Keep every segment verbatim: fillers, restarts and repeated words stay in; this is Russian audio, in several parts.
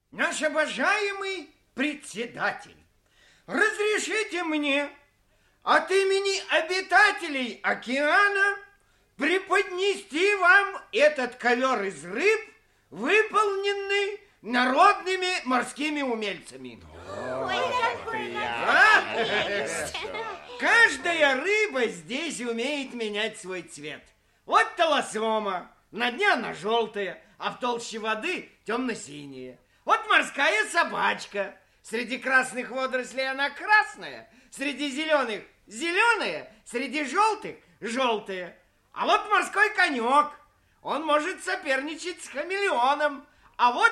Наш обожаемый председатель, разрешите мне от имени обитателей океана преподнести вам этот ковер из рыб, выполненный народными морскими умельцами. Ой, какой Каждая рыба здесь умеет менять свой цвет. Вот толосома, на дне она желтая, а в толще воды темно-синяя. Вот морская собачка, среди красных водорослей она красная, среди зеленых зеленая, среди желтых желтая. А вот морской конек, он может соперничать с хамелеоном. А вот,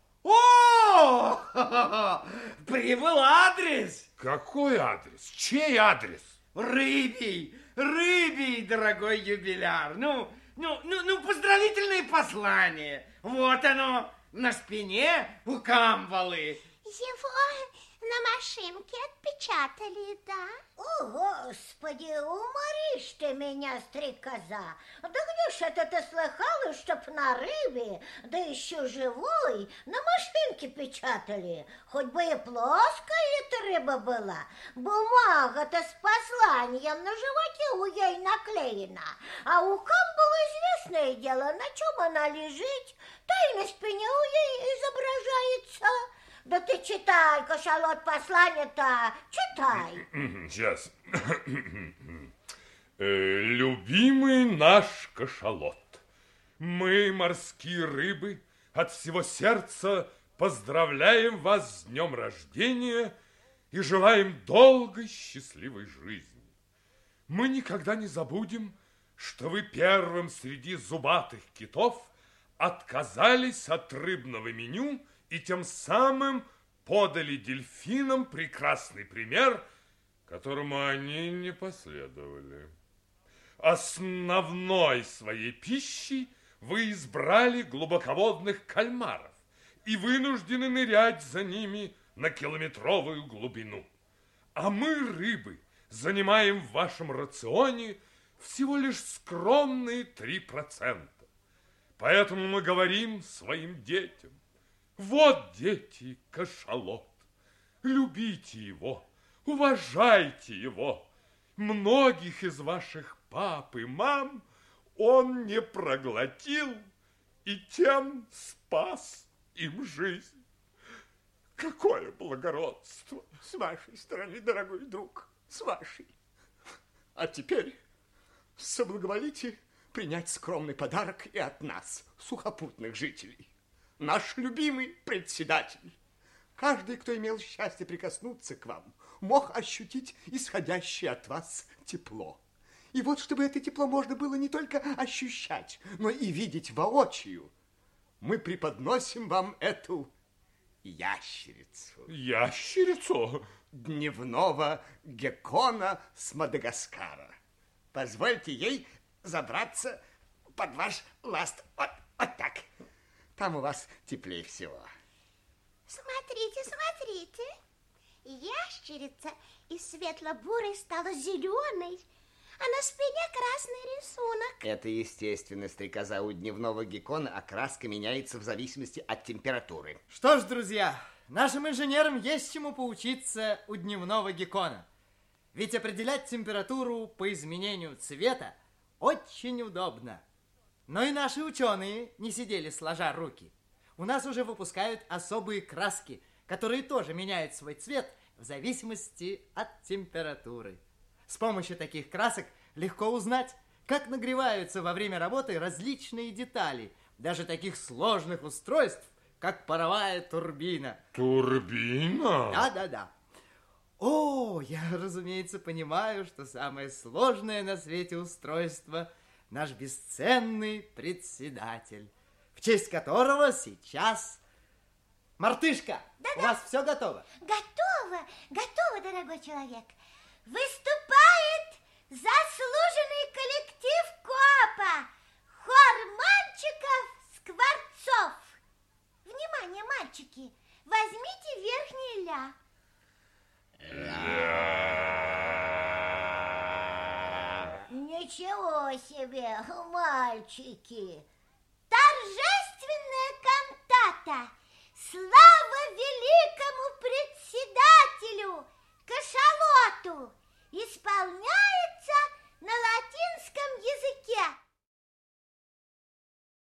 о, прибыл адрес. Какой адрес? Чей адрес? Рыбий, рыбий, дорогой юбиляр. Ну, ну, ну, ну, поздравительное послание. Вот оно, на спине у камбалы. Его на машинке отпечатали, да? О, Господи, уморишь ты меня, стрекоза. Да где ж это ты слыхала, чтоб на рыбе, да еще живой, на машинке печатали? Хоть бы и плоская эта рыба была. Бумага-то с посланием на животе у ей наклеена. А у камбалы известное дело, на чем она лежит, та и на спине у ей изображается. Да ты читай, кашалот, послание-то, читай. Сейчас. Любимый наш кашалот, мы, морские рыбы, от всего сердца поздравляем вас с днем рождения и желаем долгой счастливой жизни. Мы никогда не забудем, что вы первым среди зубатых китов отказались от рыбного меню и тем самым подали дельфинам прекрасный пример, которому они не последовали. Основной своей пищей вы избрали глубоководных кальмаров и вынуждены нырять за ними на километровую глубину. А мы, рыбы, занимаем в вашем рационе всего лишь скромные три процента. Поэтому мы говорим своим детям: вот, дети, кашалот, любите его, уважайте его. Многих из ваших пап и мам он не проглотил и тем спас им жизнь. Какое благородство! С вашей стороны, дорогой друг, с вашей. А теперь соблаговолите принять скромный подарок и от нас, сухопутных жителей. Наш любимый председатель. Каждый, кто имел счастье прикоснуться к вам, мог ощутить исходящее от вас тепло. И вот, чтобы это тепло можно было не только ощущать, но и видеть воочию, мы преподносим вам эту ящерицу. Ящерицу? Дневного геккона с Мадагаскара. Позвольте ей забраться под ваш ласт. Вот, вот так. Там у вас теплее всего. Смотрите, смотрите. Ящерица из светло-бурой стала зеленой, а на спине красный рисунок. Это естественно, стрекоза. У дневного геккона окраска меняется в зависимости от температуры. Что ж, друзья, нашим инженерам есть чему поучиться у дневного геккона. Ведь определять температуру по изменению цвета очень удобно. Но и наши ученые не сидели сложа руки. У нас уже выпускают особые краски, которые тоже меняют свой цвет в зависимости от температуры. С помощью таких красок легко узнать, как нагреваются во время работы различные детали, даже таких сложных устройств, как паровая турбина. Турбина? Да-да-да. О, я, разумеется, понимаю, что самое сложное на свете устройство – наш бесценный председатель, в честь которого сейчас... Мартышка, Да-да. у вас все готово? Готово, готово, дорогой человек. Выступает заслуженный коллектив КОАПа, хор мальчиков-скворцов. Внимание, мальчики, возьмите верхний ля. Ничего себе, мальчики! Торжественная кантата. Слава великому председателю Кашалоту! Исполняет